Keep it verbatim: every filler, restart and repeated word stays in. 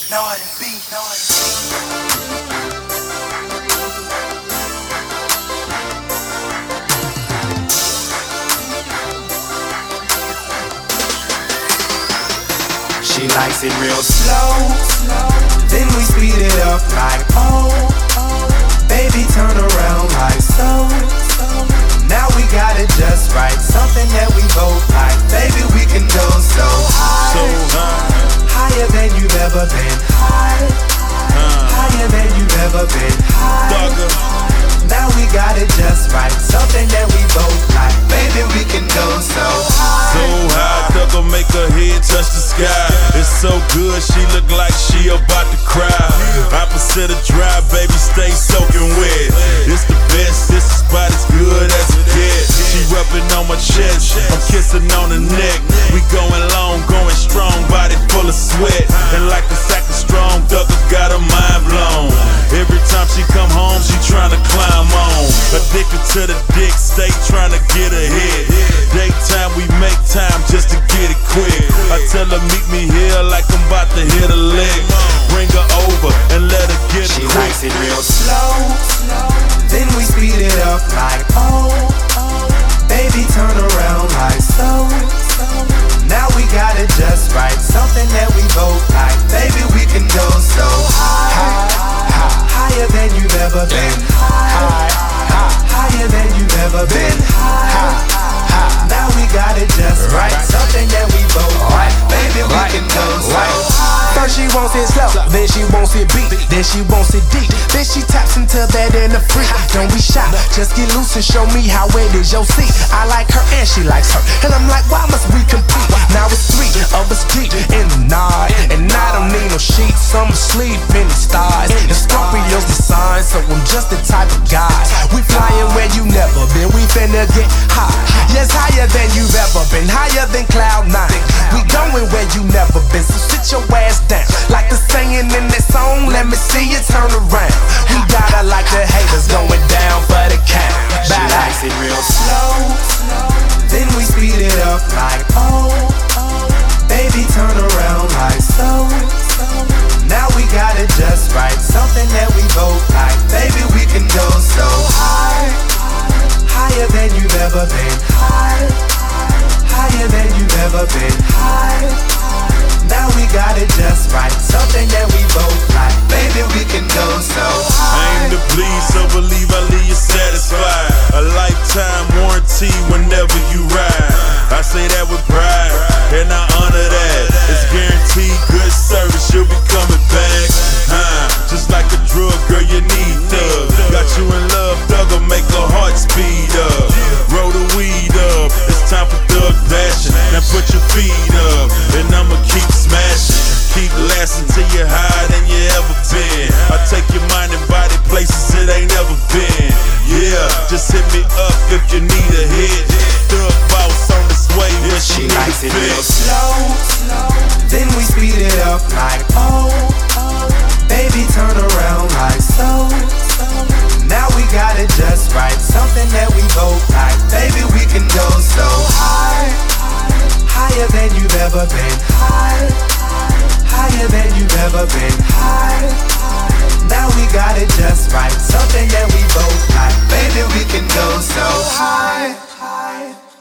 Northern beat, Northern beat. She likes it real slow, then we speed it up like oh, baby turn around like so. Now we got it just right, something that we both like. Baby we can go so high, so high, higher than you've ever been high, uh, higher than you've ever been high. Dugger. Now we got it just right, something that we both like. Baby we can go so high, so high, Dugger make her head touch the sky. It's so good, she look like she about to cry. Opposite of dry, baby, stay soaking wet. It's the best, this spot is good as it gets. She rubbing on my chest, I'm kissing on the neck. We going long, going strong, body full of sweat. And like a sack of strong, Dugger got her mind blown. Every time she come home, she tryna climb on. Addicted to the dick, stay tryna get ahead. Daytime, we make time just to get it quick. I tell her meet me here like I'm about to hit a lick. Bring her over and let her get it she quick. She likes it real slow, then we speed it up like oh, baby turn around like so. Now we got it just right, something that we both like. Baby we can go so high, higher than you've ever been high, higher than you've ever been high. Now we got it just right, something that we both like. Baby we can go so high. First she wants it slow, then she wants it beat, then she wants it deep, then she taps into that in the freak. Don't be shy, just get loose and show me how it is your seat. I like her and she likes her, and I'm like, why must we compete? Now it's three of us deep in the night, and I don't need no sheets, I'm asleep in the stars. And Scorpio's the sign, so I'm just the type of guy. We flying where you never been, we finna get high. Yes, higher than you've ever been, higher than cloud nine. We going where you never been, so sit your ass down. Like the saying in that song, let me see you turn around. We gotta like the haters going down for the count. She likes it real slow, then we speed it up like oh, baby turn around like so. Now we got it just right, something that we both like. Baby we can go so high, higher than you've ever been high, higher than you've ever been high. Now we got it just right, something that we both like. Baby we can go so high. I aim to please, so believe I leave you satisfied. A lifetime warranty whenever you ride. I say that with pride, and I honor that. It's guaranteed good service, you'll be coming back. Huh, just like a drug, girl, you need thugs. Got you in love, Dugger, make her heart speed up. Roll the weed up, it's time for thug passion. Now put your feet up, and I'ma keep smashing. Keep lasting till you're higher than you ever been. I take your mind and body places it ain't never been. Yeah, just hit me up if you need a hit. Thug boss on this way when she, she likes it real fit. slow, then we speed it up like oh, baby turn around like so. Now we got it just right, something that we both like. Baby we can go so high, higher than you've ever been high, higher than you've ever been high. Now we got it just right, something that we both like. Baby we can go so high, high.